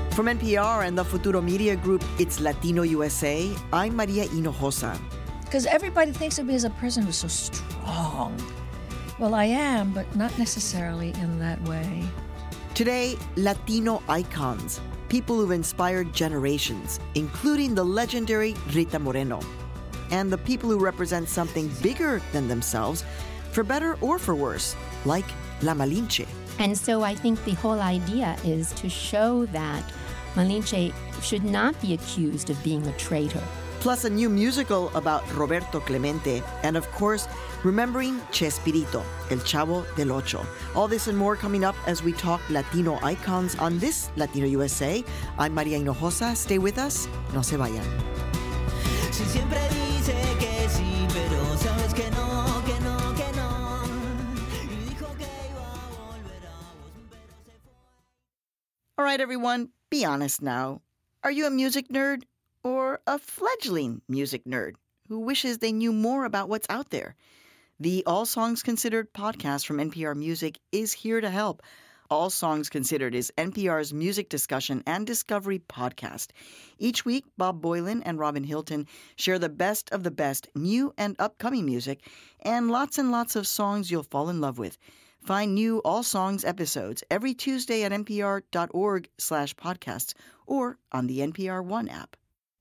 From NPR and the Futuro Media Group, it's Latino USA. I'm Maria Hinojosa. Because everybody thinks of me as a person who's so strong. Well, I am, but not necessarily in that way. Today, Latino icons, people who've inspired generations, including the legendary Rita Moreno, and the people who represent something bigger than themselves, for better or for worse, like La Malinche. And so I think the whole idea is to show that Malinche should not be accused of being a traitor. Plus a new musical about Roberto Clemente, and of course, remembering Chespirito, El Chavo del Ocho. All this and more coming up as we talk Latino icons on this Latino USA. I'm Maria Hinojosa. Stay with us. No se vayan. Si siempre dice que sí, pero sabes que no, que no, que no. Y dijo que iba a volver a vos, pero se fue. All right, everyone, be honest now. Are you a music nerd or a fledgling music nerd who wishes they knew more about what's out there? The All Songs Considered podcast from NPR Music is here to help. All Songs Considered is NPR's music discussion and discovery podcast. Each week, Bob Boilen and Robin Hilton share the best of the best new and upcoming music and lots of songs you'll fall in love with. Find new All Songs episodes every Tuesday at npr.org/podcasts or on the NPR One app.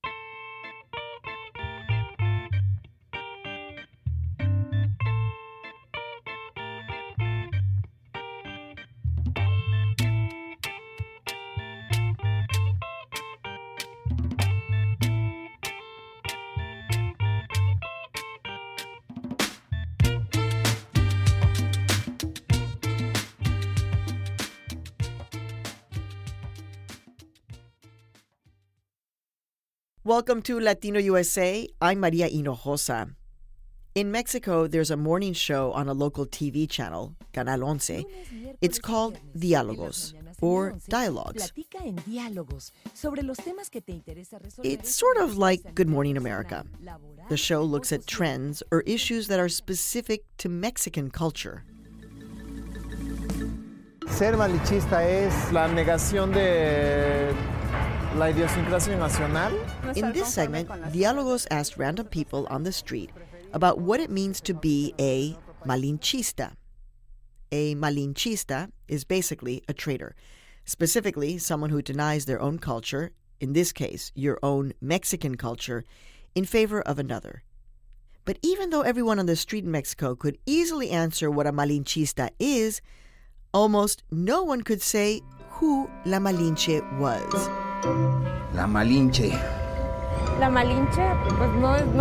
Welcome to Latino USA. I'm Maria Hinojosa. In Mexico, there's a morning show on a local TV channel, Canal 11. It's called Diálogos, or Dialogues. It's sort of like Good Morning America. The show looks at trends or issues that are specific to Mexican culture. Ser malinchista es la negación de la idiosincrasia nacional. In this segment, Diálogos asked random people on the street about what it means to be a malinchista. A malinchista is basically a traitor, specifically someone who denies their own culture, in this case, your own Mexican culture, in favor of another. But even though everyone on the street in Mexico could easily answer what a malinchista is, almost no one could say who La Malinche was. La Malinche. La Malinche, pues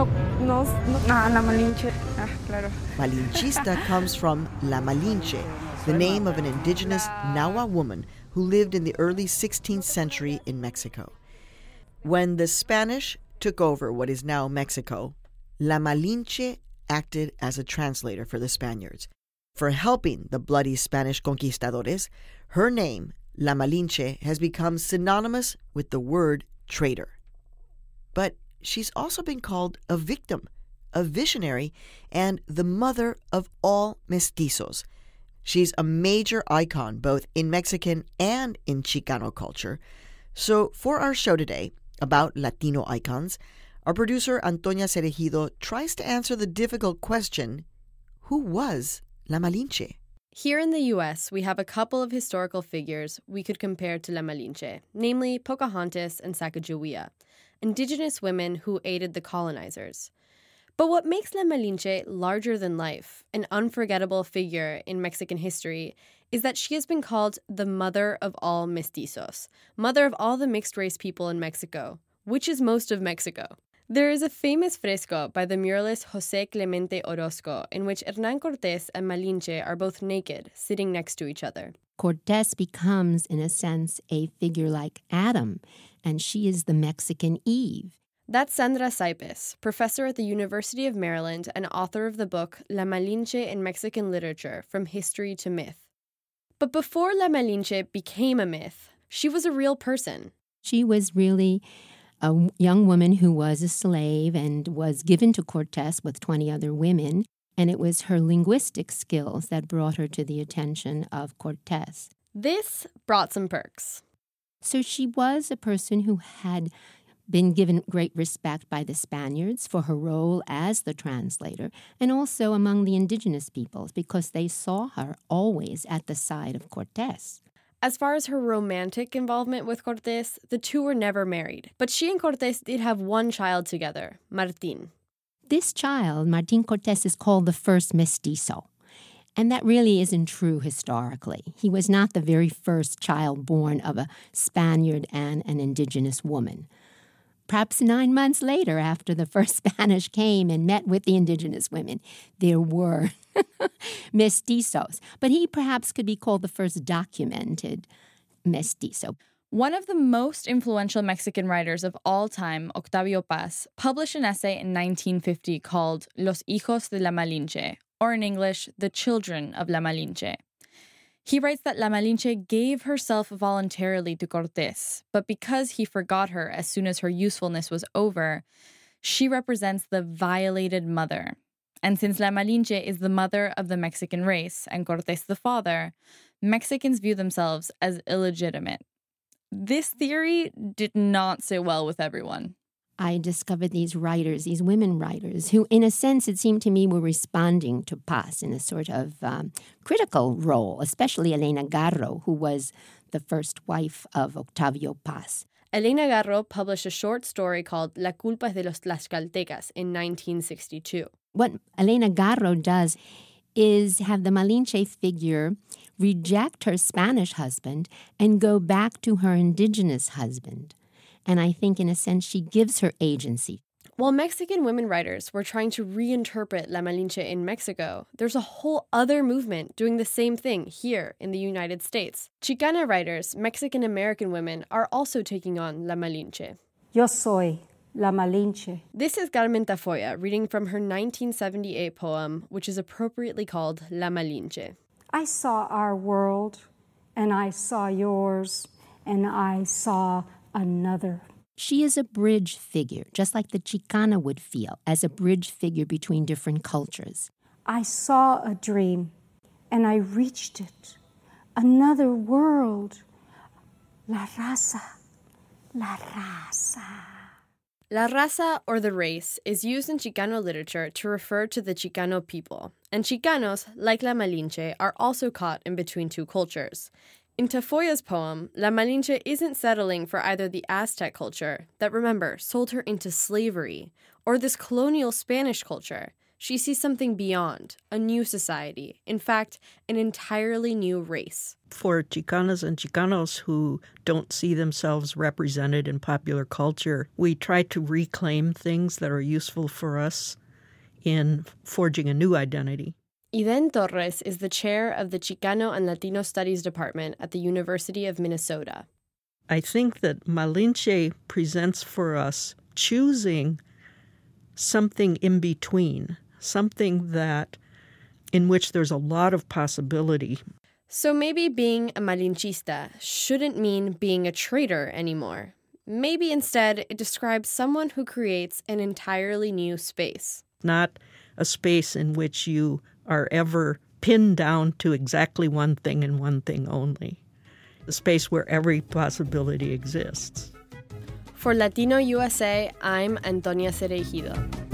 la Malinche, claro. Malinchista comes from La Malinche, the name of an indigenous Nahua woman who lived in the early 16th century in Mexico. When the Spanish took over what is now Mexico, La Malinche acted as a translator for the Spaniards. For helping the bloody Spanish conquistadores, her name, La Malinche, has become synonymous with the word traitor. But she's also been called a victim, a visionary, and the mother of all mestizos. She's a major icon both in Mexican and in Chicano culture. So for our show today about Latino icons, our producer Antonia Cereijido tries to answer the difficult question, who was La Malinche? Here in the U.S., we have a couple of historical figures we could compare to La Malinche, namely Pocahontas and Sacagawea, indigenous women who aided the colonizers. But what makes La Malinche larger than life, an unforgettable figure in Mexican history, is that she has been called the mother of all mestizos, mother of all the mixed-race people in Mexico, which is most of Mexico. There is a famous fresco by the muralist José Clemente Orozco in which Hernán Cortés and Malinche are both naked, sitting next to each other. Cortés becomes, in a sense, a figure like Adam, and she is the Mexican Eve. That's Sandra Saipes, professor at the University of Maryland and author of the book La Malinche in Mexican Literature, From History to Myth. But before La Malinche became a myth, she was a real person. She was really a young woman who was a slave and was given to Cortés with 20 other women, and it was her linguistic skills that brought her to the attention of Cortés. This brought some perks. So she was a person who had been given great respect by the Spaniards for her role as the translator, and also among the indigenous peoples because they saw her always at the side of Cortés. As far as her romantic involvement with Cortés, the two were never married. But she and Cortés did have one child together, Martín. This child, Martín Cortés, is called the first mestizo. And that really isn't true historically. He was not the very first child born of a Spaniard and an indigenous woman. Perhaps 9 months later, after the first Spanish came and met with the indigenous women, there were mestizos. But he perhaps could be called the first documented mestizo. One of the most influential Mexican writers of all time, Octavio Paz, published an essay in 1950 called Los Hijos de la Malinche, or in English, The Children of La Malinche. He writes that La Malinche gave herself voluntarily to Cortés, but because he forgot her as soon as her usefulness was over, she represents the violated mother. And since La Malinche is the mother of the Mexican race and Cortés the father, Mexicans view themselves as illegitimate. This theory did not sit well with everyone. I discovered these writers, these women writers, who, in a sense, it seemed to me, were responding to Paz in a sort of critical role, especially Elena Garro, who was the first wife of Octavio Paz. Elena Garro published a short story called La culpa es de los Tlaxcaltecas in 1962. What Elena Garro does is have the Malinche figure reject her Spanish husband and go back to her indigenous husband. And I think, in a sense, she gives her agency. While Mexican women writers were trying to reinterpret La Malinche in Mexico, there's a whole other movement doing the same thing here in the United States. Chicana writers, Mexican-American women, are also taking on La Malinche. Yo soy La Malinche. This is Carmen Tafoya reading from her 1978 poem, which is appropriately called La Malinche. I saw our world, and I saw yours, and I saw another. She is a bridge figure, just like the Chicana would feel, as a bridge figure between different cultures. I saw a dream, and I reached it. Another world. La raza. La raza. La raza, or the race, is used in Chicano literature to refer to the Chicano people. And Chicanos, like La Malinche, are also caught in between two cultures. In Tafoya's poem, La Malinche isn't settling for either the Aztec culture that, remember, sold her into slavery, or this colonial Spanish culture. She sees something beyond, a new society, in fact, an entirely new race. For Chicanas and Chicanos who don't see themselves represented in popular culture, we try to reclaim things that are useful for us in forging a new identity. Iden Torres is the chair of the Chicano and Latino Studies Department at the University of Minnesota. I think that Malinche presents for us choosing something in between, something that in which there's a lot of possibility. So maybe being a Malinchista shouldn't mean being a traitor anymore. Maybe instead it describes someone who creates an entirely new space. Not a space in which you are ever pinned down to exactly one thing and one thing only. A space where every possibility exists. For Latino USA, I'm Antonia Cereijido.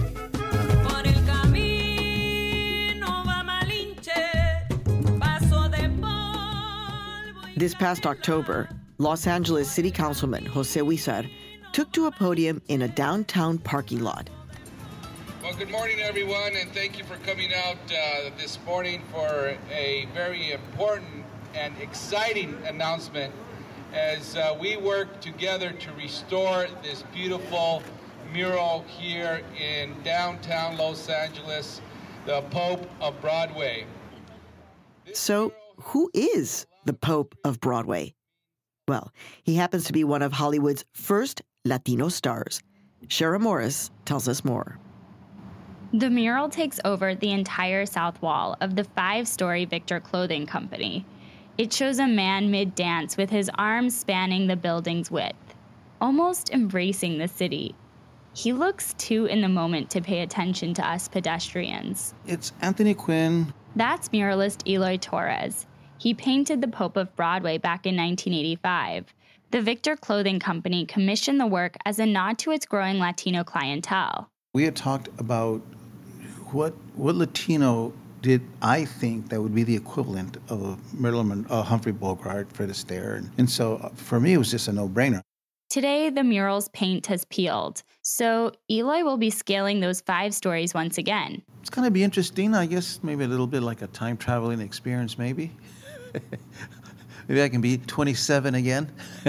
This past October, Los Angeles City Councilman Jose Huizar took to a podium in a downtown parking lot. Well, good morning, everyone, and thank you for coming out this morning for a very important and exciting announcement as we work together to restore this beautiful mural here in downtown Los Angeles, the Pope of Broadway. So, who is the Pope of Broadway? Well, he happens to be one of Hollywood's first Latino stars. Shara Morris tells us more. The mural takes over the entire south wall of the 5-story Victor Clothing Company. It shows a man mid-dance with his arms spanning the building's width, almost embracing the city. He looks too in the moment to pay attention to us pedestrians. It's Anthony Quinn. That's muralist Eloy Torres. He painted the Pope of Broadway back in 1985. The Victor Clothing Company commissioned the work as a nod to its growing Latino clientele. We had talked about what Latino did I think that would be the equivalent of Humphrey Bogart, Fred Astaire. And so for me, it was just a no-brainer. Today, the mural's paint has peeled, so Eloy will be scaling those 5 stories once again. It's going to be interesting, I guess, maybe a little bit like a time-traveling experience, maybe. Maybe I can be 27 again.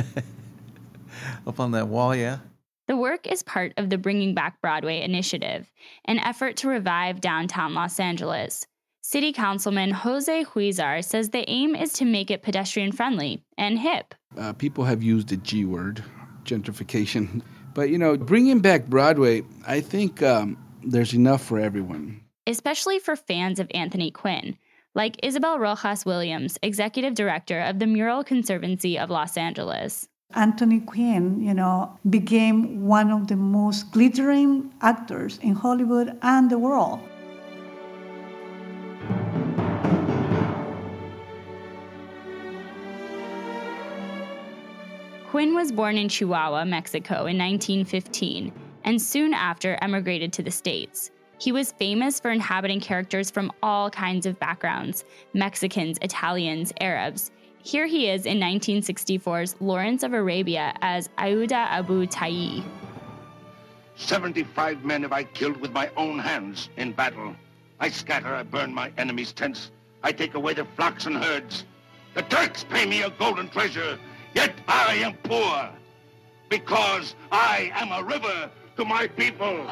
Up on that wall, yeah. The work is part of the Bringing Back Broadway initiative, an effort to revive downtown Los Angeles. City Councilman Jose Huizar says the aim is to make it pedestrian-friendly and hip. People have used the G word, gentrification. But, bringing back Broadway, I think there's enough for everyone. Especially for fans of Anthony Quinn, like Isabel Rojas Williams, executive director of the Mural Conservancy of Los Angeles. Anthony Quinn, became one of the most glittering actors in Hollywood and the world. Quinn was born in Chihuahua, Mexico in 1915, and soon after emigrated to the States. He was famous for inhabiting characters from all kinds of backgrounds: Mexicans, Italians, Arabs. Here he is in 1964's Lawrence of Arabia as Aouda Abu Tayi. 75 men have I killed with my own hands in battle. I scatter, I burn my enemies' tents. I take away their flocks and herds. The Turks pay me a golden treasure, yet I am poor, because I am a river to my people.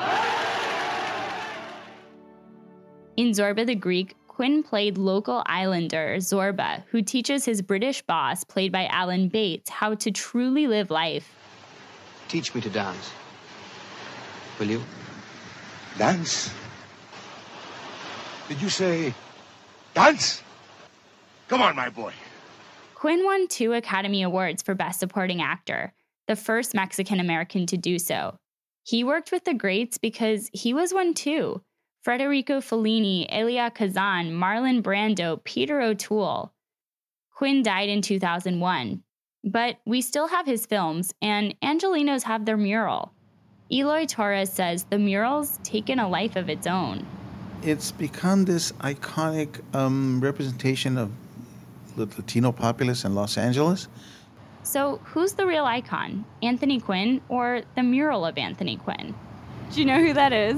In Zorba the Greek, Quinn played local islander Zorba, who teaches his British boss, played by Alan Bates, how to truly live life. Teach me to dance. Will you? Dance? Did you say dance? Come on, my boy. Quinn won 2 Academy Awards for Best Supporting Actor, the first Mexican-American to do so. He worked with the greats because he was one too. Federico Fellini, Elia Kazan, Marlon Brando, Peter O'Toole. Quinn died in 2001, but we still have his films, and Angelenos have their mural. Eloy Torres says the mural's taken a life of its own. It's become this iconic representation of the Latino populace in Los Angeles. So who's the real icon, Anthony Quinn or the mural of Anthony Quinn? Do you know who that is?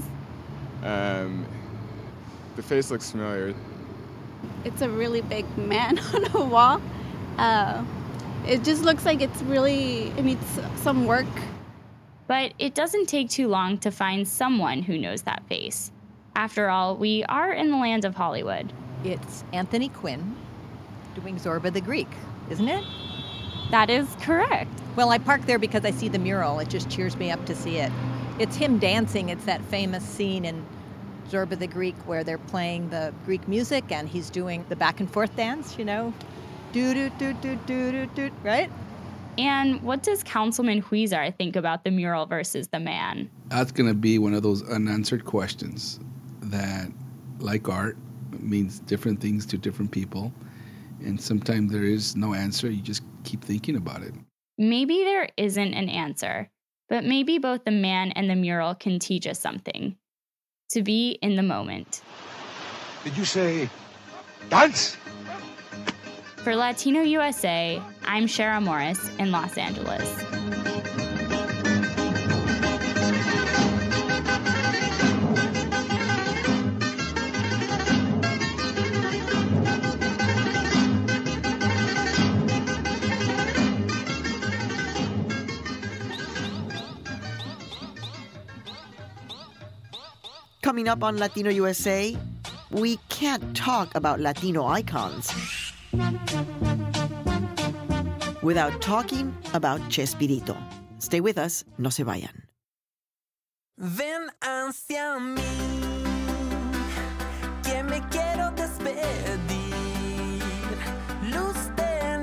The face looks familiar. It's a really big man on a wall. It just looks like it needs some work. But it doesn't take too long to find someone who knows that face. After all, we are in the land of Hollywood. It's Anthony Quinn doing Zorba the Greek, isn't it? That is correct. Well, I parked there because I see the mural. It just cheers me up to see it. It's him dancing. It's that famous scene in Zorba the Greek where they're playing the Greek music and he's doing the back and forth dance, do-do-do-do-do-do-do, right? And what does Councilman Huizar think about the mural versus the man? That's going to be one of those unanswered questions that, like art, means different things to different people. And sometimes there is no answer. You just keep thinking about it. Maybe there isn't an answer, but maybe both the man and the mural can teach us something. To be in the moment. Did you say dance? For Latino USA, I'm Shara Morris in Los Angeles. Coming up on Latino USA, we can't talk about Latino icons without talking about Chespirito. Stay with us, no se vayan. Ven hacia mí, que me quiero despedir. Luz de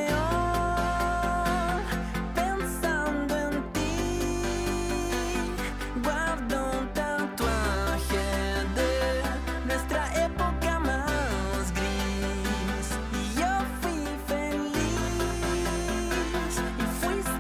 neón, pensando en ti. Guardo un tatuaje de nuestra época más gris. Y yo fui feliz y fui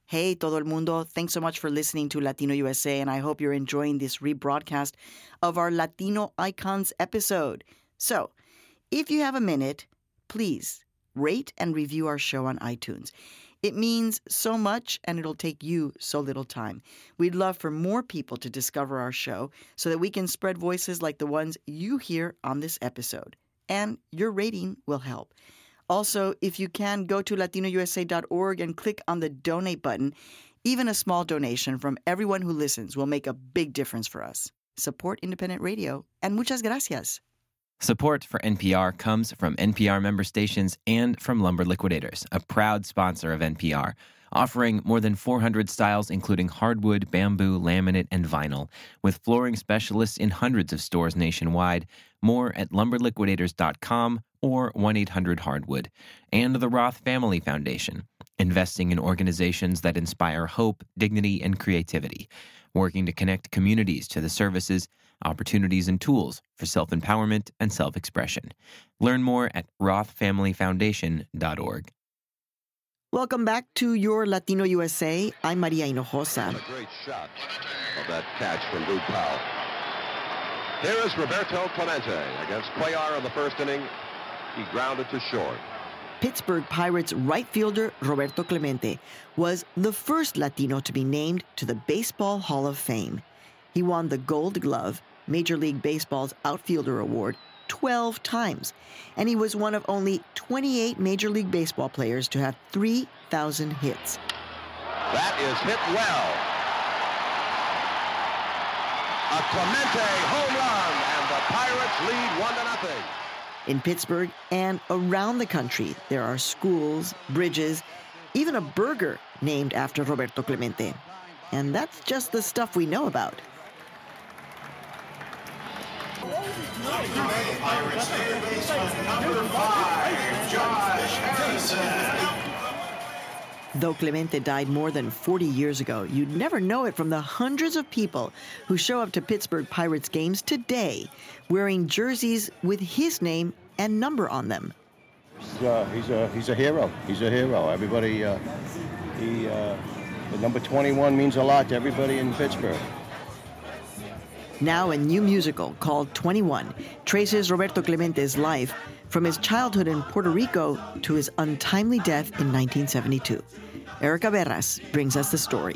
Hey, todo el mundo. Thanks so much for listening to Latino USA, and I hope you're enjoying this rebroadcast of our Latino Icons episode. So, if you have a minute, please rate and review our show on iTunes. It means so much, and it'll take you so little time. We'd love for more people to discover our show so that we can spread voices like the ones you hear on this episode. And your rating will help. Also, if you can, go to latinousa.org and click on the donate button. Even a small donation from everyone who listens will make a big difference for us. Support independent radio, and muchas gracias. Support for NPR comes from NPR member stations and from Lumber Liquidators, a proud sponsor of NPR, offering more than 400 styles including hardwood, bamboo, laminate, and vinyl, with flooring specialists in hundreds of stores nationwide. More at lumberliquidators.com or 1-800-HARDWOOD. And the Roth Family Foundation, investing in organizations that inspire hope, dignity, and creativity, working to connect communities to the services, opportunities, and tools for self-empowerment and self-expression. Learn more at rothfamilyfoundation.org. Welcome back to Your Latino USA. I'm Maria Hinojosa. A great shot of that catch from Lou Powell. Here is Roberto Clemente against Cuellar in the first inning. He grounded to short. Pittsburgh Pirates right fielder Roberto Clemente was the first Latino to be named to the Baseball Hall of Fame. He won the Gold Glove, Major League Baseball's outfielder award, 12 times, and he was one of only 28 Major League Baseball players to have 3,000 hits. That is hit well. A Clemente home run, and the Pirates lead 1-0. In Pittsburgh and around the country, there are schools, bridges, even a burger named after Roberto Clemente. And that's just the stuff we know about. Pirates third baseman number 5, Josh Harrison. Though Clemente died more than 40 years ago, you'd never know it from the hundreds of people who show up to Pittsburgh Pirates games today wearing jerseys with his name and number on them. He's a hero. He's a hero. Everybody, the number 21 means a lot to everybody in Pittsburgh. Now a new musical called 21 traces Roberto Clemente's life from his childhood in Puerto Rico to his untimely death in 1972. Erica Berras brings us the story.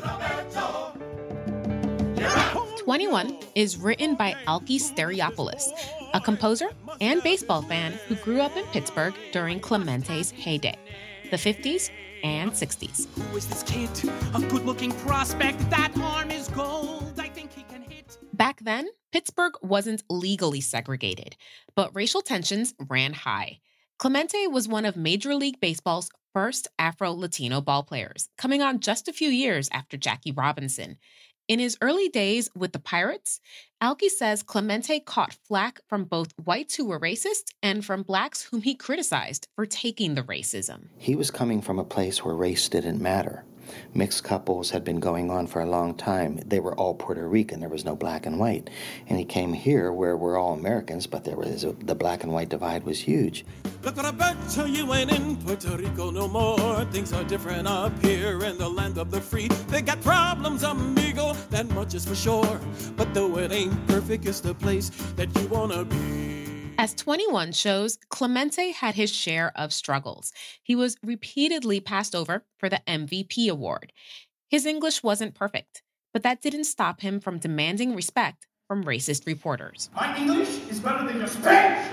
21 is written by Alkis Steriopoulos, a composer and baseball fan who grew up in Pittsburgh during Clemente's heyday, the 50s and 60s. Who is this kid? A good-looking prospect. That arm is gold. I think he can hit. Back then, Pittsburgh wasn't legally segregated, but racial tensions ran high. Clemente was one of Major League Baseball's first Afro-Latino ballplayers, coming on just a few years after Jackie Robinson. In his early days with the Pirates, Alki says Clemente caught flack from both whites who were racist and from blacks whom he criticized for taking the racism. He was coming from a place where race didn't matter. Mixed couples had been going on for a long time. They were all Puerto Rican. There was no black and white. And he came here where we're all Americans, but the black and white divide was huge. Look, Roberto, you ain't in Puerto Rico no more. Things are different up here in the land of the free. They got problems, amigo, that much is for sure. But though it ain't perfect, it's the place that you wanna be. As 21 shows, Clemente had his share of struggles. He was repeatedly passed over for the MVP award. His English wasn't perfect, but that didn't stop him from demanding respect from racist reporters. My English is better than your Spanish.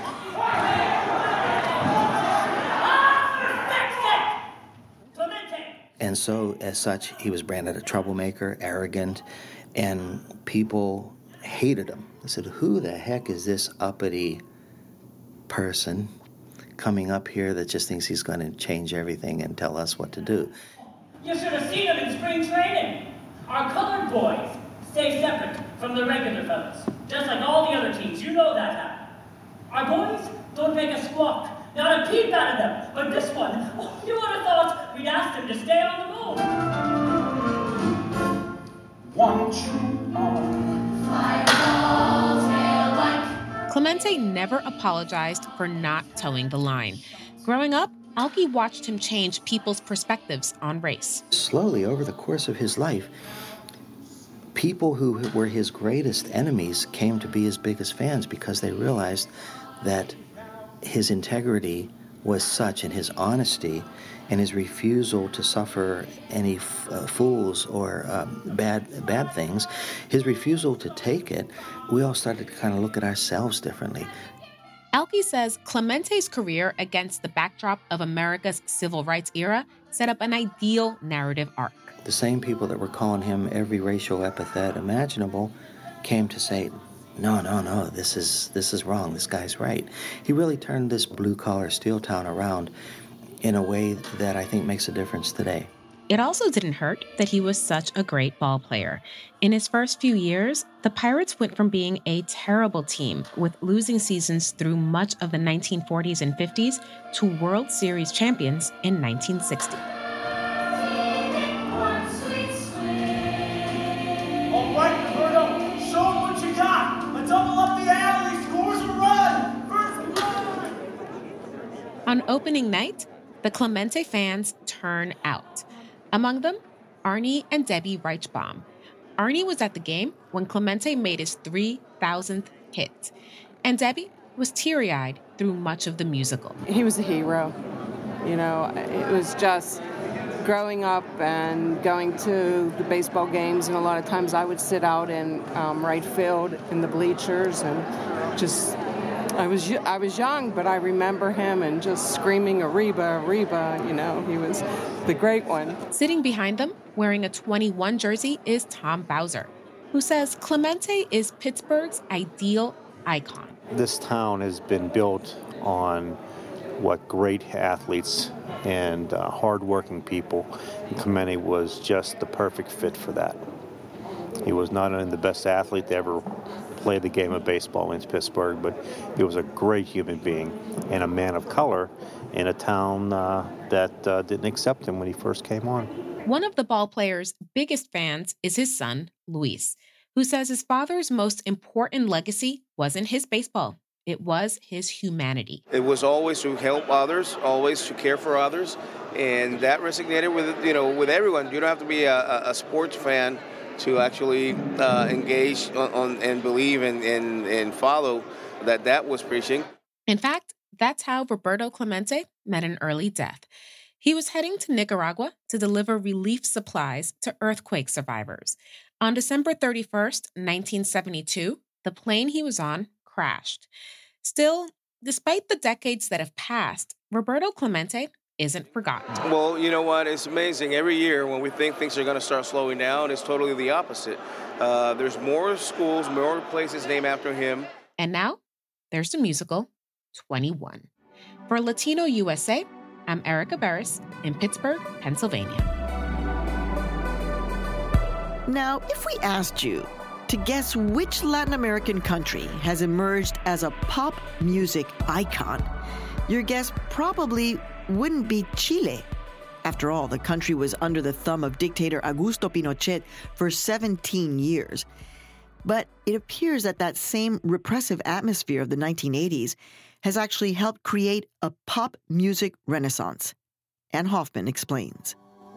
And so, as such, he was branded a troublemaker, arrogant, and people hated him. They said, who the heck is this uppity person coming up here that just thinks he's going to change everything and tell us what to do? You should have seen him in spring training. Our colored boys stay separate from the regular fellas, just like all the other teams. You know that. Our boys don't make a squawk. Not a peep out of them. But this one, you would have thought we'd asked him to stay on the moon. One true arm. Fireball, tail white. Clemente never apologized for not towing the line. Growing up, Alki watched him change people's perspectives on race. Slowly, over the course of his life, people who were his greatest enemies came to be his biggest fans because they realized that his integrity was such, and his honesty and his refusal to suffer any fools or bad things, his refusal to take it, we all started to kind of look at ourselves differently. Alki says Clemente's career against the backdrop of America's civil rights era set up an ideal narrative arc. The same people that were calling him every racial epithet imaginable came to say, no, this is wrong, this guy's right. He really turned this blue-collar steel town around in a way that I think makes a difference today. It also didn't hurt that he was such a great ball player. In his first few years, the Pirates went from being a terrible team with losing seasons through much of the 1940s and 50s to World Series champions in 1960. All right, Roberto, show him what you got. A double up the alley, scores a run. First run. On opening night, the Clemente fans turn out. Among them, Arnie and Debbie Reichbaum. Arnie was at the game when Clemente made his 3,000th hit, and Debbie was teary-eyed through much of the musical. He was a hero. You know, it was just growing up and going to the baseball games, and a lot of times I would sit out in right field in the bleachers and just... I was young, but I remember him and just screaming, Arriba, Arriba, you know, he was the great one. Sitting behind them, wearing a 21 jersey, is Tom Bowser, who says Clemente is Pittsburgh's ideal icon. This town has been built on what great athletes and hardworking people. And Clemente was just the perfect fit for that. He was not only the best athlete to ever play the game of baseball in Pittsburgh, but he was a great human being and a man of color in a town that didn't accept him when he first came on. One of the ball player's biggest fans is his son, Luis, who says his father's most important legacy wasn't his baseball. It was his humanity. It was always to help others, always to care for others, and that resonated with everyone. You don't have to be a sports fan to actually engage on and believe and follow that was preaching. In fact, that's how Roberto Clemente met an early death. He was heading to Nicaragua to deliver relief supplies to earthquake survivors. On December 31st, 1972, the plane he was on crashed. Still, despite the decades that have passed, Roberto Clemente isn't forgotten. Well, you know what? It's amazing. Every year when we think things are going to start slowing down, it's totally the opposite. There's more schools, more places named after him. And now, there's the musical 21. For Latino USA, I'm Erica Barris in Pittsburgh, Pennsylvania. Now, if we asked you to guess which Latin American country has emerged as a pop music icon, your guess probably wouldn't be Chile. After all, the country was under the thumb of dictator Augusto Pinochet for 17 years. But it appears that same repressive atmosphere of the 1980s has actually helped create a pop music renaissance. Ann Hoffman explains.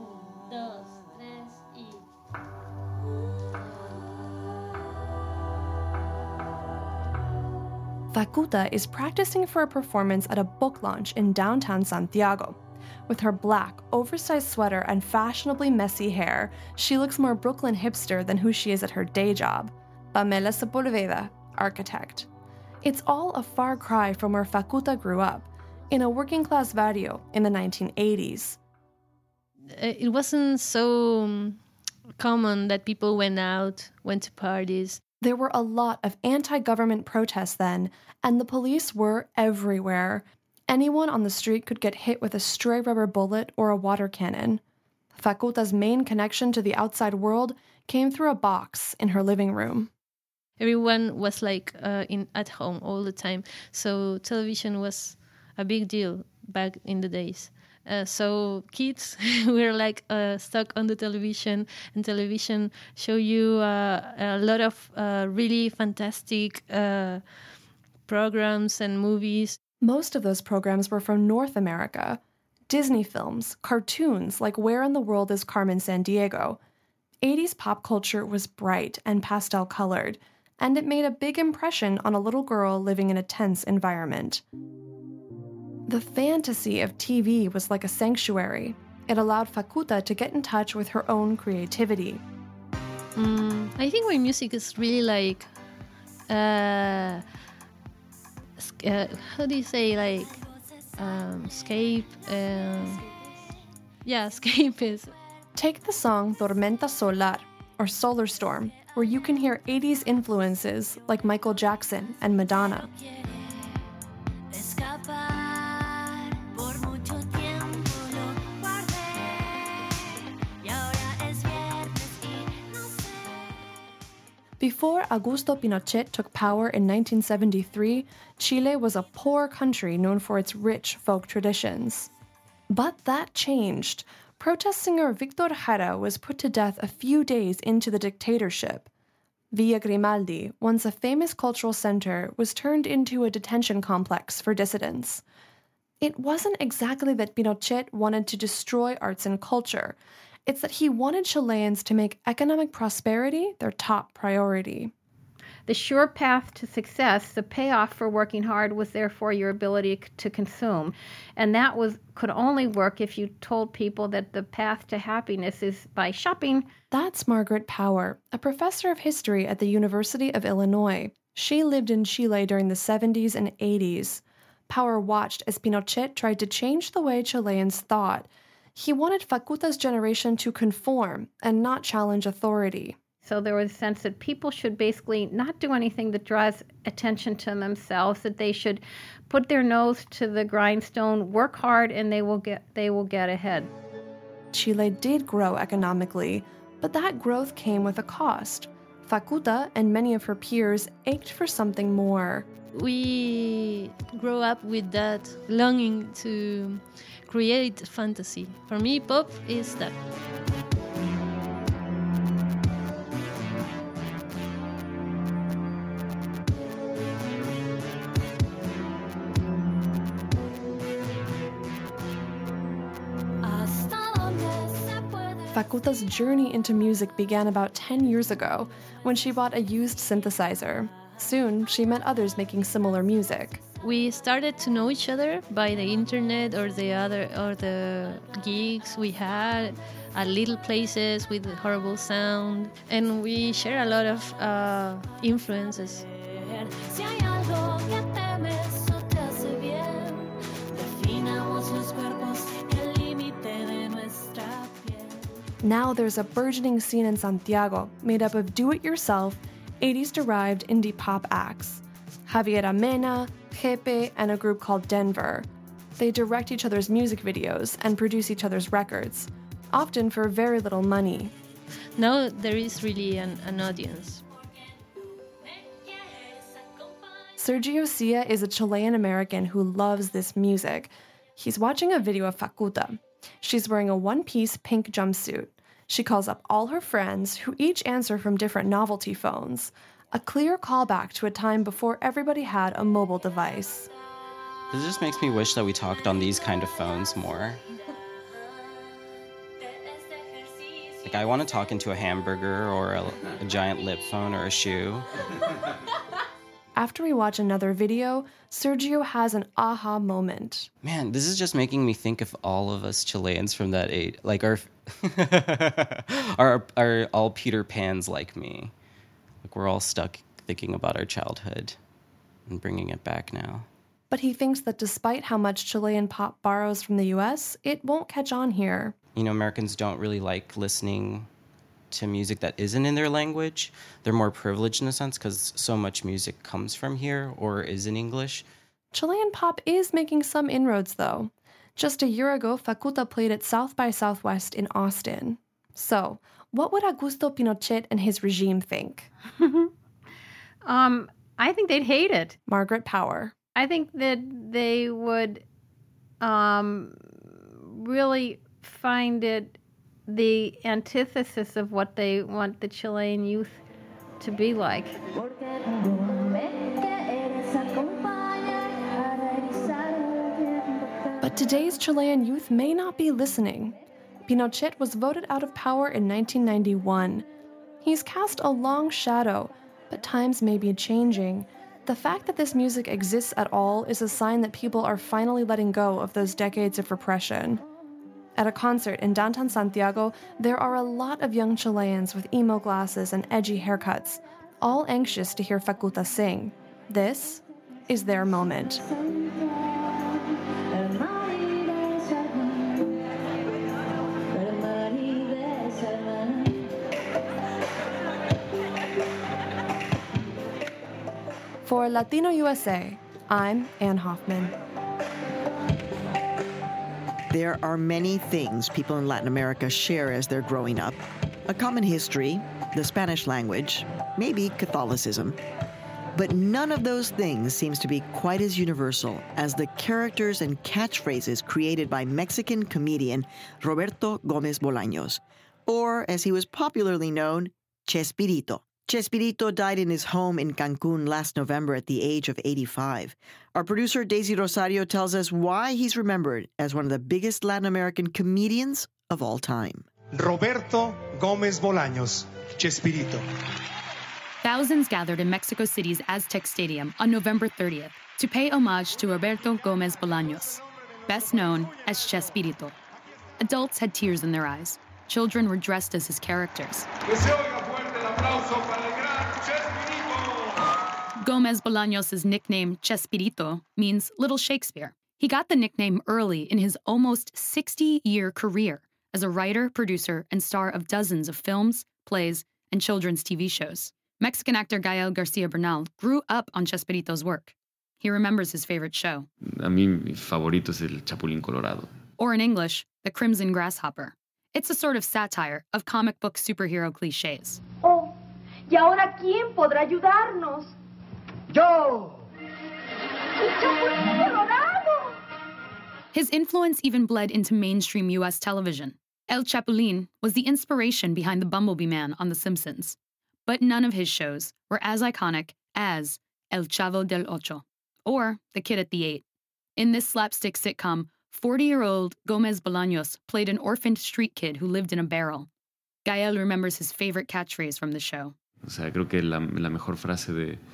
Facuta is practicing for a performance at a book launch in downtown Santiago. With her black, oversized sweater and fashionably messy hair, she looks more Brooklyn hipster than who she is at her day job, Pamela Sepulveda, architect. It's all a far cry from where Facuta grew up, in a working-class barrio in the 1980s. It wasn't so common that people went to parties. There were a lot of anti-government protests then, and the police were everywhere. Anyone on the street could get hit with a stray rubber bullet or a water cannon. Facuta's main connection to the outside world came through a box in her living room. Everyone was at home all the time, so television was a big deal back in the days. So kids were stuck on the television, and television show you a lot of really fantastic programs and movies. Most of those programs were from North America. Disney films, cartoons like Where in the World is Carmen Sandiego. 80s pop culture was bright and pastel-colored, and it made a big impression on a little girl living in a tense environment. The fantasy of TV was like a sanctuary. It allowed Facuta to get in touch with her own creativity. I think my music is really like, how do you say, like, escape? Escapism. Take the song Tormenta Solar, or Solar Storm, where you can hear 80s influences like Michael Jackson and Madonna. Before Augusto Pinochet took power in 1973, Chile was a poor country known for its rich folk traditions. But that changed. Protest singer Victor Jara was put to death a few days into the dictatorship. Villa Grimaldi, once a famous cultural center, was turned into a detention complex for dissidents. It wasn't exactly that Pinochet wanted to destroy arts and culture. It's that he wanted Chileans to make economic prosperity their top priority. The sure path to success, the payoff for working hard, was therefore your ability to consume. And that could only work if you told people that the path to happiness is by shopping. That's Margaret Power, a professor of history at the University of Illinois. She lived in Chile during the 70s and 80s. Power watched as Pinochet tried to change the way Chileans thought. He wanted Facuta's generation to conform and not challenge authority. So there was a sense that people should basically not do anything that draws attention to themselves, that they should put their nose to the grindstone, work hard, and they will get ahead. Chile did grow economically, but that growth came with a cost. Facuta and many of her peers ached for something more. We grew up with that longing to create fantasy. For me, pop is that. Facuta's journey into music began about 10 years ago when she bought a used synthesizer. Soon, she met others making similar music. We started to know each other by the internet or the gigs we had at little places with horrible sound, and we share a lot of influences. Now there's a burgeoning scene in Santiago made up of do-it-yourself, 80s-derived indie pop acts. Javiera Mena, Jepe, and a group called Denver. They direct each other's music videos and produce each other's records, often for very little money. Now there is really an audience. Sergio Cia is a Chilean-American who loves this music. He's watching a video of Facuta. She's wearing a one-piece pink jumpsuit. She calls up all her friends, who each answer from different novelty phones. A clear callback to a time before everybody had a mobile device. This just makes me wish that we talked on these kind of phones more. Like, I want to talk into a hamburger or a giant lip phone or a shoe. After we watch another video, Sergio has an aha moment. Man, this is just making me think of all of us Chileans from that age. Like, are all Peter Pans like me. Like, we're all stuck thinking about our childhood and bringing it back now. But he thinks that despite how much Chilean pop borrows from the US, it won't catch on here. You know, Americans don't really like listening to music that isn't in their language. They're more privileged in a sense because so much music comes from here or is in English. Chilean pop is making some inroads, though. Just a year ago, Facuta played at South by Southwest in Austin. So, what would Augusto Pinochet and his regime think? I think they'd hate it. Margaret Power. I think that they would really find it the antithesis of what they want the Chilean youth to be like. But But today's Chilean youth may not be listening. Pinochet was voted out of power in 1991. He's cast a long shadow, but times may be changing. The fact that this music exists at all is a sign that people are finally letting go of those decades of repression. At a concert in downtown Santiago, there are a lot of young Chileans with emo glasses and edgy haircuts, all anxious to hear Facuta sing. This is their moment. For Latino USA, I'm Ann Hoffman. There are many things people in Latin America share as they're growing up. A common history, the Spanish language, maybe Catholicism. But none of those things seems to be quite as universal as the characters and catchphrases created by Mexican comedian Roberto Gómez Bolaños, or as he was popularly known, Chespirito. Chespirito died in his home in Cancun last November at the age of 85. Our producer Daisy Rosario tells us why he's remembered as one of the biggest Latin American comedians of all time. Roberto Gómez Bolaños, Chespirito. Thousands gathered in Mexico City's Aztec Stadium on November 30th to pay homage to Roberto Gómez Bolaños, best known as Chespirito. Adults had tears in their eyes. Children were dressed as his characters. Gómez Bolaños' nickname Chespirito means Little Shakespeare. He got the nickname early in his almost 60-year career as a writer, producer, and star of dozens of films, plays, and children's TV shows. Mexican actor Gael García Bernal grew up on Chespirito's work. He remembers his favorite show. A mí mi favorito es el Chapulín Colorado. Or in English, The Crimson Grasshopper. It's a sort of satire of comic book superhero cliches. Oh, ¿y ahora quién podrá ayudarnos? ¡Yo! ¡El Chapulín Colorado! His influence even bled into mainstream U.S. television. El Chapulín was the inspiration behind the Bumblebee Man on The Simpsons. But none of his shows were as iconic as El Chavo del Ocho, or The Kid at the Eight. In this slapstick sitcom, 40-year-old Gómez Bolaños played an orphaned street kid who lived in a barrel. Gael remembers his favorite catchphrase from the show. O sea, creo que la mejor frase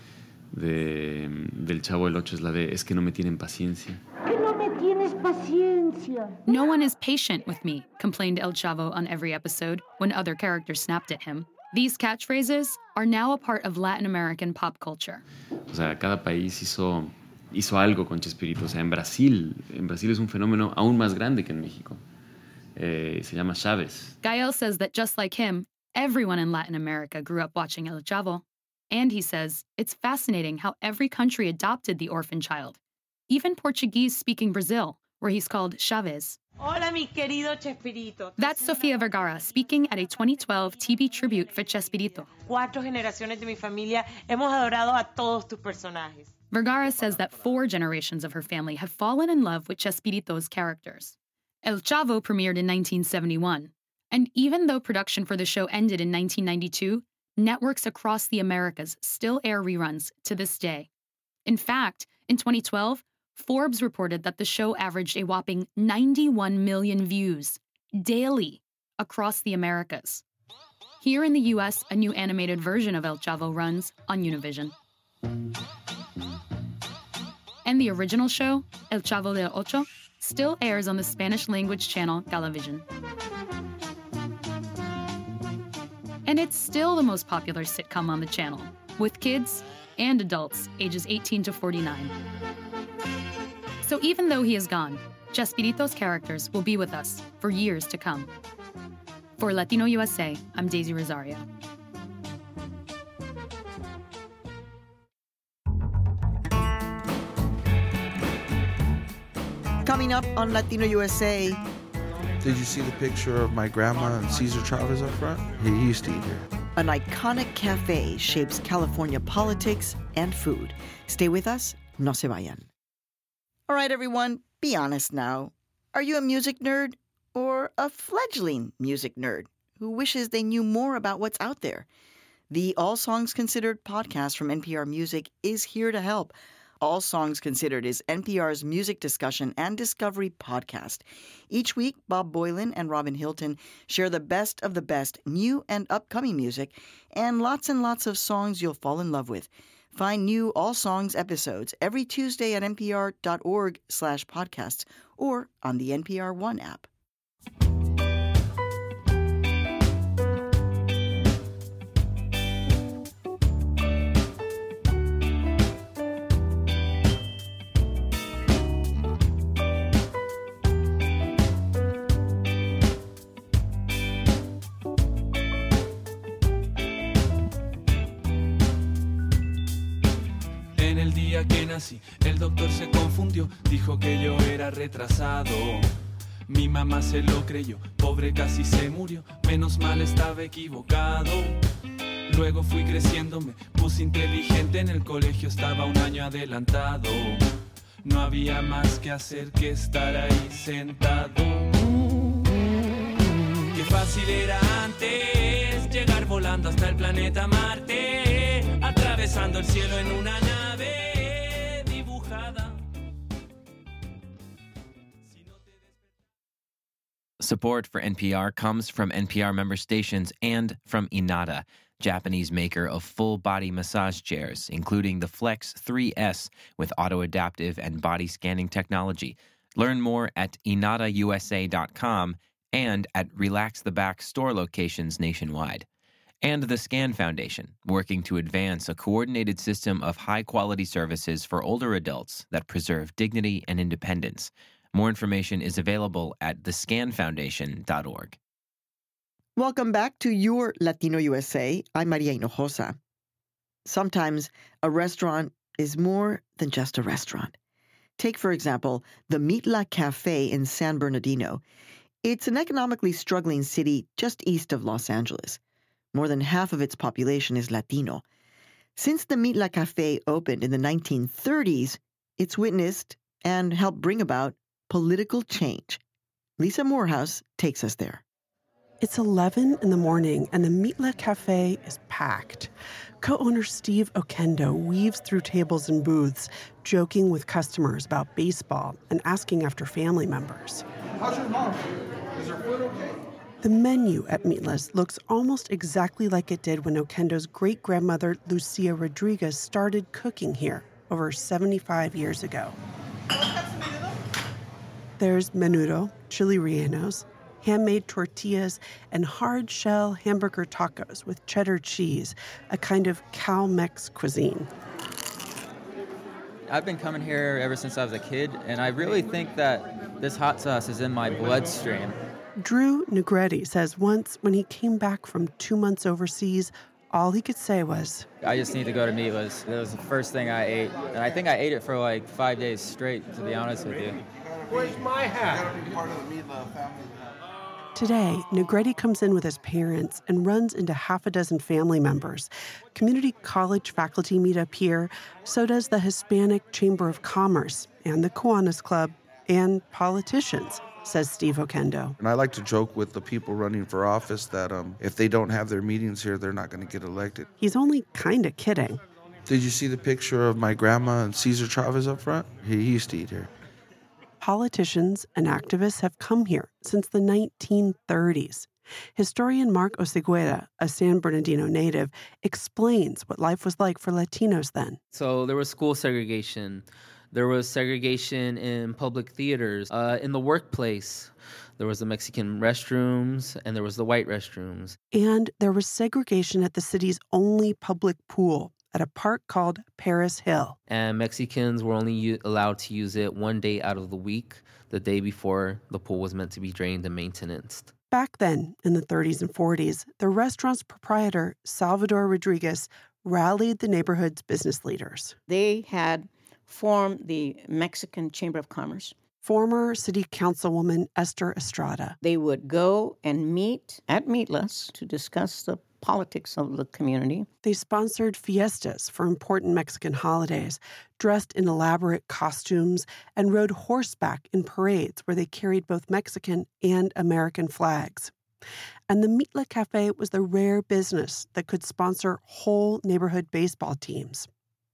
del Chavo del Ocho es la de, es que no me tienen paciencia. Que no me tienes paciencia. No one is patient with me, complained El Chavo on every episode when other characters snapped at him. These catchphrases are now a part of Latin American pop culture. O sea, cada país hizo algo con Chespirito. O sea, en Brasil es un fenómeno aún más grande que en México. Se llama Chávez. Gael says that just like him, everyone in Latin America grew up watching El Chavo. And he says it's fascinating how every country adopted the orphan child. Even Portuguese-speaking Brazil, where he's called Chávez. Hola, mi querido Chespirito. That's Sofia Vergara speaking at a 2012 TV tribute for Chespirito. 4 generaciones de mi familia hemos adorado a todos tus personajes. Vergara says that 4 generations of her family have fallen in love with Chespirito's characters. El Chavo premiered in 1971, and even though production for the show ended in 1992, networks across the Americas still air reruns to this day. In fact, in 2012, Forbes reported that the show averaged a whopping 91 million views daily across the Americas. Here in the US, a new animated version of El Chavo runs on Univision. And the original show, El Chavo del Ocho, still airs on the Spanish-language channel Galavision. And it's still the most popular sitcom on the channel, with kids and adults ages 18 to 49. So even though he is gone, Chespirito's characters will be with us for years to come. For Latino USA, I'm Daisy Rosario. Coming up on Latino USA. Did you see the picture of my grandma and Cesar Chavez up front? He used to eat here. An iconic cafe shapes California politics and food. Stay with us. No se vayan. All right, everyone, be honest now. Are you a music nerd or a fledgling music nerd who wishes they knew more about what's out there? The All Songs Considered podcast from NPR Music is here to help. All Songs Considered is NPR's music discussion and discovery podcast. Each week, Bob Boylan and Robin Hilton share the best of the best new and upcoming music and lots of songs you'll fall in love with. Find new All Songs episodes every Tuesday at npr.org/podcasts or on the NPR One app. Que nací, el doctor se confundió, dijo que yo era retrasado. Mi mamá se lo creyó, pobre casi se murió, menos mal estaba equivocado. Luego fui creciendo, me puse inteligente, en el colegio estaba un año adelantado. No había más que hacer que estar ahí sentado. Qué fácil era antes llegar volando hasta el planeta Marte, atravesando el cielo en una nave. Support for NPR comes from NPR member stations and from Inada, Japanese maker of full-body massage chairs, including the Flex 3S with auto-adaptive and body scanning technology. Learn more at inadausa.com and at Relax the Back store locations nationwide. And the SCAN Foundation, working to advance a coordinated system of high-quality services for older adults that preserve dignity and independence. More information is available at thescanfoundation.org. Welcome back to Your Latino USA. I'm Maria Hinojosa. Sometimes a restaurant is more than just a restaurant. Take, for example, the Mitla Cafe in San Bernardino. It's an economically struggling city just east of Los Angeles. More than half of its population is Latino. Since the Mitla Cafe opened in the 1930s, it's witnessed and helped bring about political change. Lisa Morehouse takes us there. It's 11 in the morning and the Mitla Cafe is packed. Co-owner Steve Oquendo weaves through tables and booths, joking with customers about baseball and asking after family members. How's your mom? Is her food okay? The menu at Mitla's looks almost exactly like it did when Oquendo's great-grandmother Lucia Rodriguez started cooking here over 75 years ago. There's menudo, chili rellenos, handmade tortillas, and hard-shell hamburger tacos with cheddar cheese, a kind of Cal-Mex cuisine. I've been coming here ever since I was a kid, and I really think that this hot sauce is in my bloodstream. Drew Negretti says once when he came back from 2 months overseas, all he could say was, I just need to go to Mitla's. That was the first thing I ate, and I think I ate it for like 5 days straight, to be honest with you. Where's my hat? You gotta be part of the Mitla family. Today, Negretti comes in with his parents and runs into half a dozen family members. Community college faculty meet up here, so does the Hispanic Chamber of Commerce and the Kiwanis Club and politicians, says Steve Oquendo. And I like to joke with the people running for office that if they don't have their meetings here, they're not going to get elected. He's only kind of kidding. Did you see the picture of my grandma and Cesar Chavez up front? He used to eat here. Politicians and activists have come here since the 1930s. Historian Mark Oseguera, a San Bernardino native, explains what life was like for Latinos then. So there was school segregation. There was segregation in public theaters. In the workplace, there was the Mexican restrooms and there was the white restrooms. And there was segregation at the city's only public pool at a park called Paris Hill. And Mexicans were only allowed to use it one day out of the week, the day before the pool was meant to be drained and maintained. Back then, in the 30s and 40s, the restaurant's proprietor, Salvador Rodriguez, rallied the neighborhood's business leaders. They had formed the Mexican Chamber of Commerce. Former city councilwoman Esther Estrada. They would go and meet at Mitla's to discuss the politics of the community. They sponsored fiestas for important Mexican holidays, dressed in elaborate costumes, and rode horseback in parades where they carried both Mexican and American flags. And the Mitla Cafe was the rare business that could sponsor whole neighborhood baseball teams.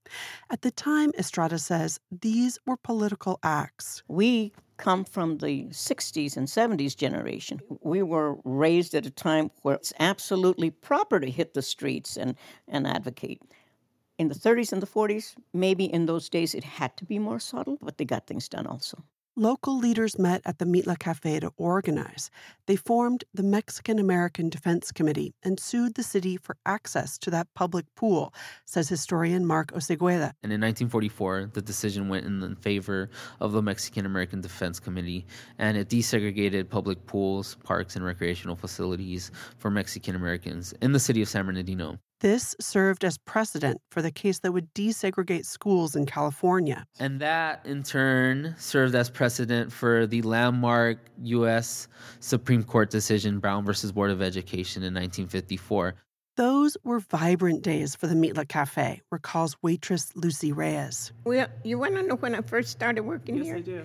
At the time, Estrada says, these were political acts. We come from the 60s and 70s generation. We were raised at a time where it's absolutely proper to hit the streets and advocate. In the 30s and the 40s, maybe in those days it had to be more subtle, but they got things done also. Local leaders met at the Mitla Cafe to organize. They formed the Mexican-American Defense Committee and sued the city for access to that public pool, says historian Mark Osegueda. And in 1944, the decision went in favor of the Mexican-American Defense Committee, and it desegregated public pools, parks, and recreational facilities for Mexican Americans in the city of San Bernardino. This served as precedent for the case that would desegregate schools in California. And that, in turn, served as precedent for the landmark U.S. Supreme Court decision, Brown versus Board of Education in 1954. Those were vibrant days for the Mitla Cafe, recalls waitress Lucy Reyes. Well, you want to know when I first started working here? Yes, I do.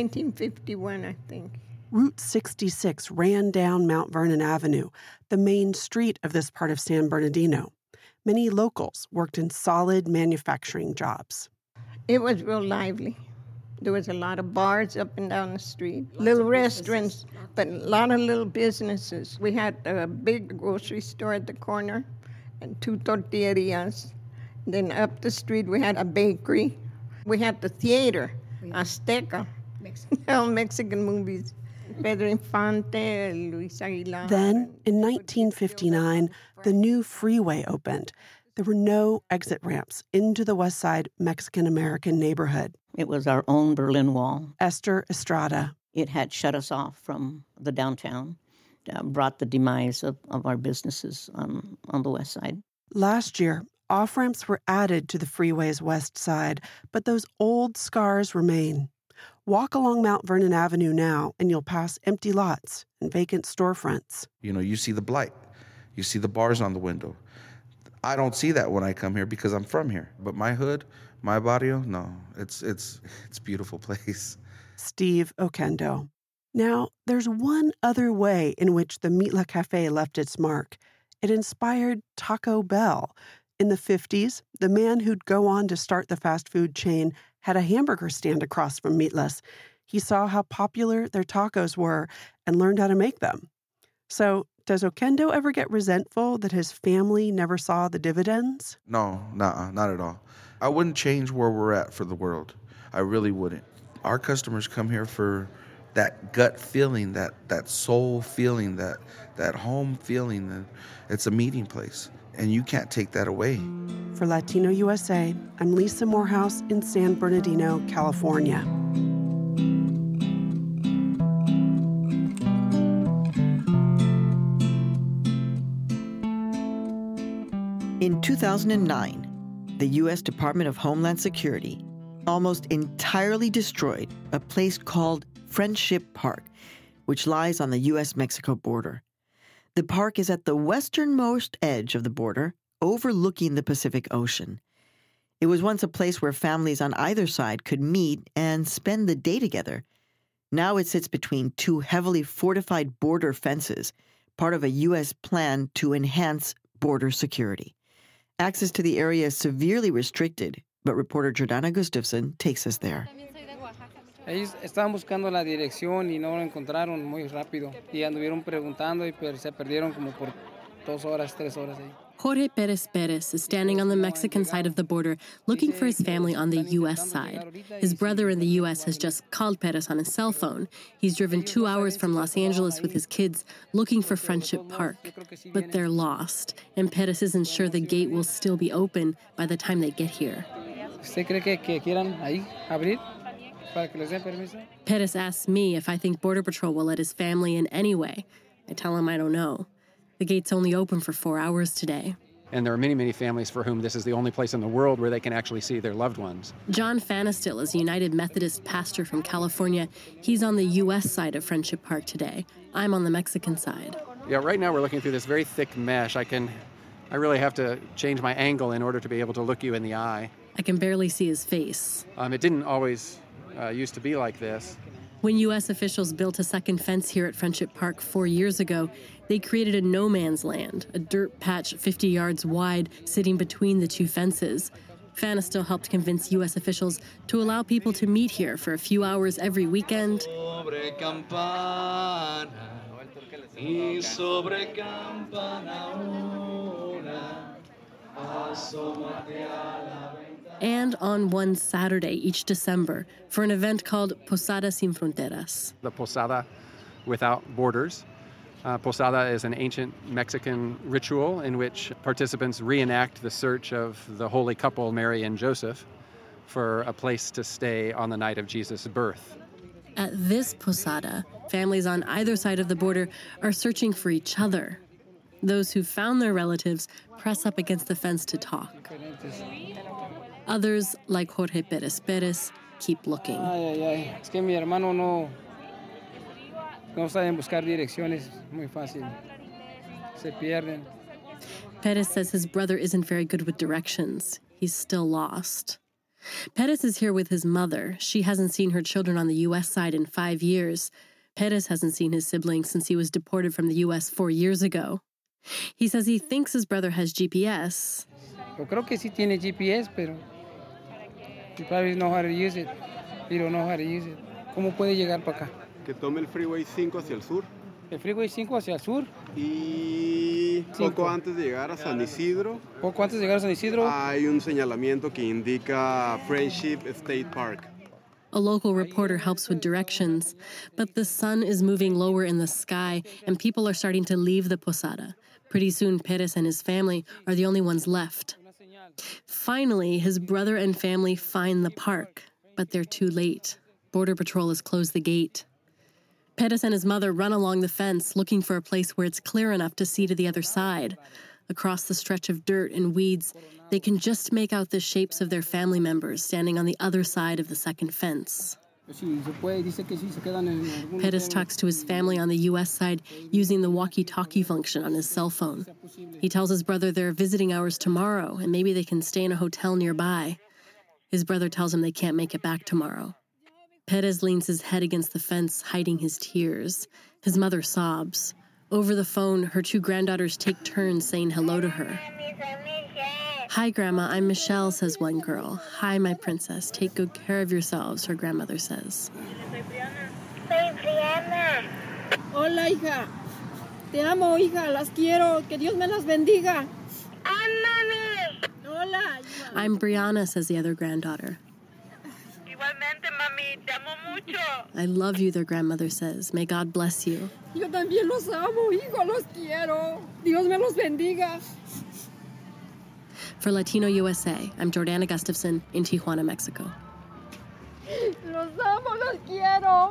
1951, I think. Route 66 ran down Mount Vernon Avenue, the main street of this part of San Bernardino. Many locals worked in solid manufacturing jobs. It was real lively. There was a lot of bars up and down the street, little restaurants, but a lot of little businesses. We had a big grocery store at the corner and 2 tortillerias. Then up the street, we had a bakery. We had the theater, Azteca, all Mexican movies. Pedro Infante, Luis Aguilar. Then, in 1959, the new freeway opened. There were no exit ramps into the West Side Mexican-American neighborhood. It was our own Berlin Wall. Esther Estrada. It had shut us off from the downtown, brought the demise of our businesses on the West Side. Last year, off-ramps were added to the freeway's west side, but those old scars remain. Walk along Mount Vernon Avenue now, and you'll pass empty lots and vacant storefronts. You know, you see the blight. You see the bars on the window. I don't see that when I come here because I'm from here. But my hood, my barrio, no, it's a beautiful place. Steve Oquendo. Now, there's one other way in which the Mitla Cafe left its mark. It inspired Taco Bell. In the 50s, the man who'd go on to start the fast food chain had a hamburger stand across from Mitla's. He saw how popular their tacos were and learned how to make them. So, does Oquendo ever get resentful that his family never saw the dividends? No, not at all. I wouldn't change where we're at for the world. I really wouldn't. Our customers come here for that gut feeling, that soul feeling, that home feeling. It's a meeting place, and you can't take that away. For Latino USA, I'm Lisa Morehouse in San Bernardino, California. In 2009, the U.S. Department of Homeland Security almost entirely destroyed a place called Friendship Park, which lies on the U.S.-Mexico border. The park is at the westernmost edge of the border, overlooking the Pacific Ocean. It was once a place where families on either side could meet and spend the day together. Now it sits between 2 heavily fortified border fences, part of a U.S. plan to enhance border security. Access to the area is severely restricted, but reporter Jordana Gustafson takes us there. Ellos estaban buscando la dirección y no lo encontraron muy rápido. Y anduvieron preguntando y se perdieron como por 2 horas, 3 horas ahí. Jorge Perez Perez is standing on the Mexican side of the border looking for his family on the U.S. side. His brother in the U.S. has just called Perez on his cell phone. He's driven 2 hours from Los Angeles with his kids looking for Friendship Park. But they're lost, and Perez isn't sure the gate will still be open by the time they get here. ¿Usted cree que quieran ahí abrir para que les den permiso? Perez asks me if I think Border Patrol will let his family in anyway. I tell him I don't know. The gate's only open for 4 hours today. And there are many, many families for whom this is the only place in the world where they can actually see their loved ones. John Fanistil is a United Methodist pastor from California. He's on the U.S. side of Friendship Park today. I'm on the Mexican side. Yeah, right now we're looking through this very thick mesh. I really have to change my angle in order to be able to look you in the eye. I can barely see his face. It didn't always used to be like this. When U.S. officials built a second fence here at Friendship Park 4 years ago, they created a no man's land, a dirt patch 50 yards wide sitting between the 2 fences. Fana still helped convince U.S. officials to allow people to meet here for a few hours every weekend. And on one Saturday each December for an event called Posada Sin Fronteras. The Posada Without Borders. Posada is an ancient Mexican ritual in which participants reenact the search of the holy couple, Mary and Joseph, for a place to stay on the night of Jesus' birth. At this posada, families on either side of the border are searching for each other. Those who found their relatives press up against the fence to talk. Others, like Jorge Perez Perez, keep looking. Es que mi hermano no saben buscar direcciones, muy fácil. Se pierden. Perez says his brother isn't very good with directions. He's still lost. Perez is here with his mother. She hasn't seen her children on the U.S. side in 5 years. Perez hasn't seen his siblings since he was deported from the U.S. 4 years ago. He says he thinks his brother has GPS. Yo creo que sí tiene GPS, pero he probably know how to use it. He don't know how to use it. ¿Cómo puede llegar para acá? Que tome el Freeway 5 hacia el sur. El Freeway 5 hacia el sur. Y poco antes de llegar a San Isidro. Poco antes de llegar a San Isidro. Hay un señalamiento que indica Friendship State Park. A local reporter helps with directions, but the sun is moving lower in the sky and people are starting to leave the posada. Pretty soon, Perez and his family are the only ones left. Finally, his brother and family find the park, but they're too late. Border Patrol has closed the gate. Perez and his mother run along the fence looking for a place where it's clear enough to see to the other side. Across the stretch of dirt and weeds, they can just make out the shapes of their family members standing on the other side of the second fence. Perez talks to his family on the U.S. side using the walkie-talkie function on his cell phone. He tells his brother there are visiting hours tomorrow and maybe they can stay in a hotel nearby. His brother tells him they can't make it back tomorrow. Perez leans his head against the fence, hiding his tears. His mother sobs. Over the phone, her 2 granddaughters take turns saying hello to her. Hi, Grandma, I'm Michelle, says one girl. Hi, my princess. Take good care of yourselves, her grandmother says. Soy Brianna. Hola, hija. Te amo, hija. Las quiero. Que Dios me las bendiga. Ándale. Hola. I'm Brianna, says the other granddaughter. Igualmente, mami. Te amo mucho. I love you, their grandmother says. May God bless you. Yo también los amo, hijo. Los quiero. Dios me los bendiga. For Latino USA, I'm Jordana Gustafson in Tijuana, Mexico. Los amo, los quiero.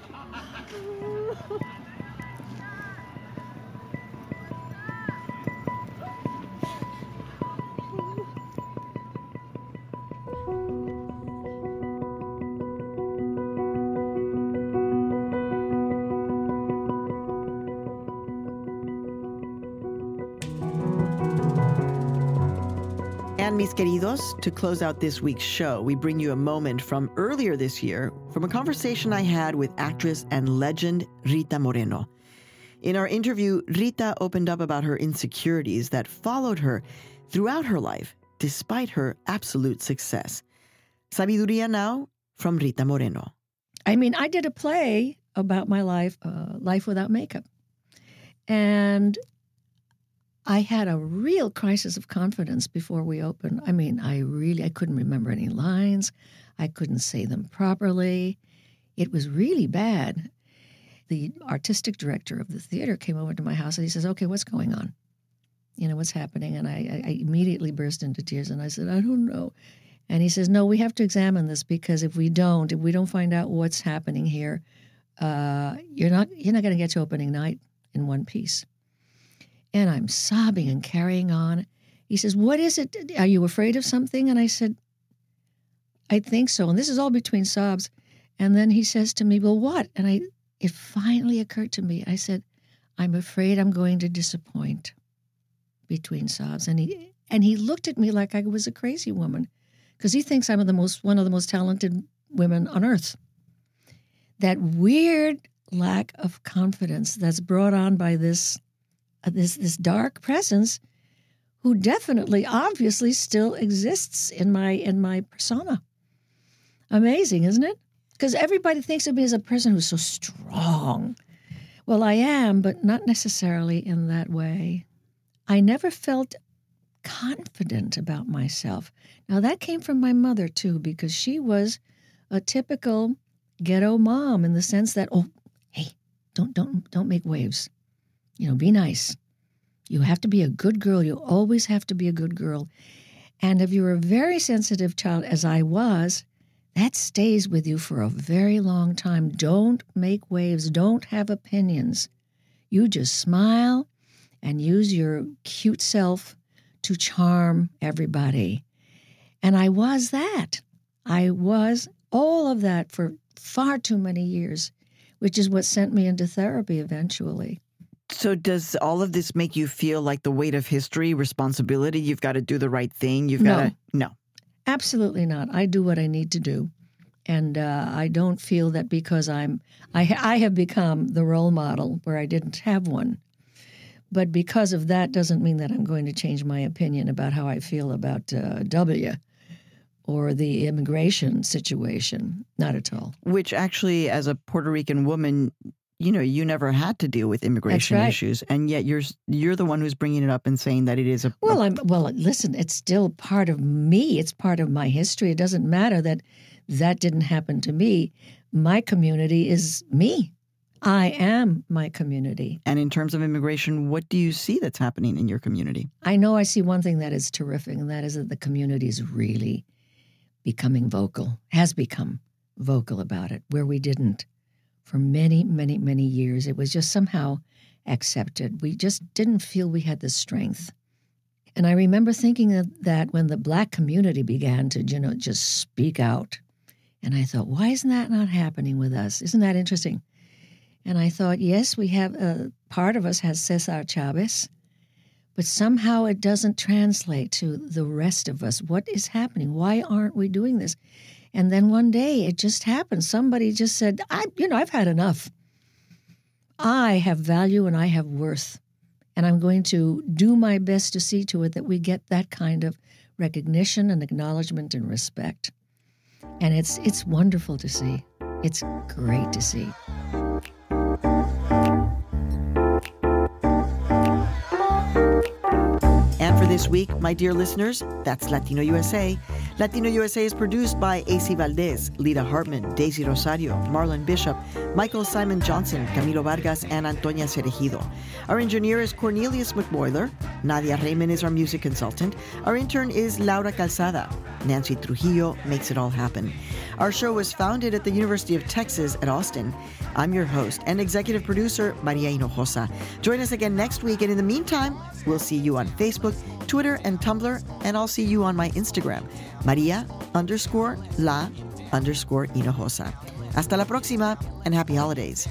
And mis queridos, to close out this week's show, we bring you a moment from earlier this year from a conversation I had with actress and legend Rita Moreno. In our interview, Rita opened up about her insecurities that followed her throughout her life, despite her absolute success. Sabiduría now from Rita Moreno. I mean, I did a play about my life, Life Without Makeup. And I had a real crisis of confidence before we opened. I mean, I couldn't remember any lines. I couldn't say them properly. It was really bad. The artistic director of the theater came over to my house and he says, okay, what's going on? You know, what's happening? And I immediately burst into tears and I said, I don't know. And he says, no, we have to examine this because if we don't find out what's happening here, you're not going to get to opening night in one piece. And I'm sobbing and carrying on. He says, what is it? Are you afraid of something? And I said, I think so. And this is all between sobs. And then he says to me, well, what? And it finally occurred to me. I said, I'm afraid I'm going to disappoint, between sobs. And he looked at me like I was a crazy woman because he thinks I'm one of the most talented women on earth. That weird lack of confidence that's brought on by this dark presence who definitely, obviously still exists in my persona. Amazing, isn't it? Because everybody thinks of me as a person who's so strong. Well, I am, but not necessarily in that way. I never felt confident about myself. Now, that came from my mother, too, because she was a typical ghetto mom in the sense that, oh, hey, don't make waves. You know, be nice. You have to be a good girl. You always have to be a good girl. And if you're a very sensitive child, as I was, that stays with you for a very long time. Don't make waves. Don't have opinions. You just smile and use your cute self to charm everybody. And I was that. I was all of that for far too many years, which is what sent me into therapy eventually. So does all of this make you feel like the weight of history, responsibility? You've got to do the right thing? No. Absolutely not. I do what I need to do. And I don't feel that because I have become the role model where I didn't have one. But because of that doesn't mean that I'm going to change my opinion about how I feel about W or the immigration situation. Not at all. Which actually, as a Puerto Rican woman, you know, you never had to deal with immigration issues, and yet you're the one who's bringing it up and saying that it is a... Well, listen, it's still part of me. It's part of my history. It doesn't matter that didn't happen to me. My community is me. I am my community. And in terms of immigration, what do you see that's happening in your community? I know I see one thing that is terrific, and that is that the community is really becoming vocal, has become vocal about it, where we didn't. For many, many, many years, it was just somehow accepted. We just didn't feel we had the strength. And I remember thinking that when the Black community began to, just speak out. And I thought, why isn't that not happening with us? Isn't that interesting? And I thought, yes, we have, part of us has Cesar Chavez, but somehow it doesn't translate to the rest of us. What is happening? Why aren't we doing this? And then one day it just happened. Somebody just said, I've had enough. I have value and I have worth. And I'm going to do my best to see to it that we get that kind of recognition and acknowledgement and respect. And it's wonderful to see. It's great to see. And for this week, my dear listeners, that's Latino USA. Latino USA is produced by AC Valdez, Lita Hartman, Daisy Rosario, Marlon Bishop, Michael Simon Johnson, Camilo Vargas, and Antonia Cerejido. Our engineer is Cornelius McBoiler. Nadia Raymond is our music consultant. Our intern is Laura Calzada. Nancy Trujillo makes it all happen. Our show was founded at the University of Texas at Austin. I'm your host and executive producer, Maria Hinojosa. Join us again next week, and in the meantime, we'll see you on Facebook, Twitter, and Tumblr, and I'll see you on my Instagram, Maria_la_Hinojosa. Hasta la próxima, and happy holidays.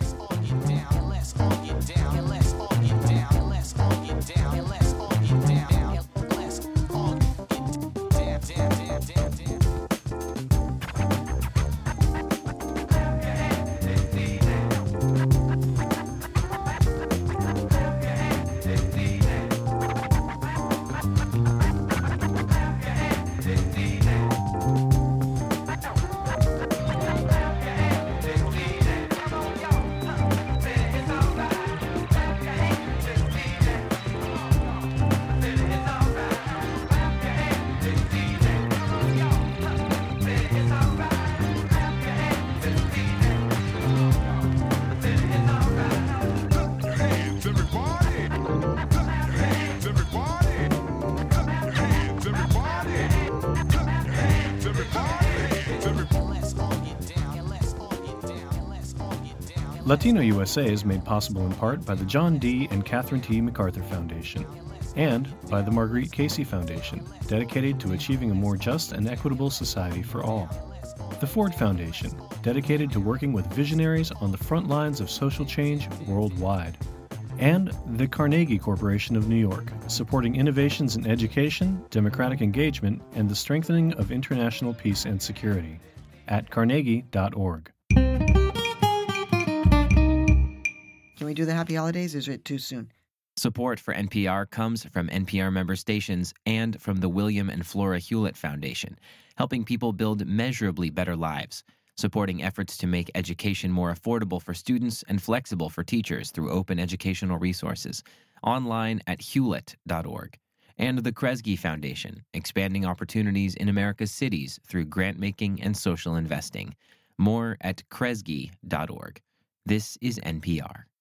Latino USA is made possible in part by the John D. and Catherine T. MacArthur Foundation and by the Marguerite Casey Foundation, dedicated to achieving a more just and equitable society for all. The Ford Foundation, dedicated to working with visionaries on the front lines of social change worldwide. And the Carnegie Corporation of New York, supporting innovations in education, democratic engagement, and the strengthening of international peace and security at carnegie.org. Can we do the happy holidays? Is it too soon? Support for NPR comes from NPR member stations and from the William and Flora Hewlett Foundation, helping people build measurably better lives, supporting efforts to make education more affordable for students and flexible for teachers through open educational resources, online at hewlett.org. And the Kresge Foundation, expanding opportunities in America's cities through grant-making and social investing. More at kresge.org. This is NPR.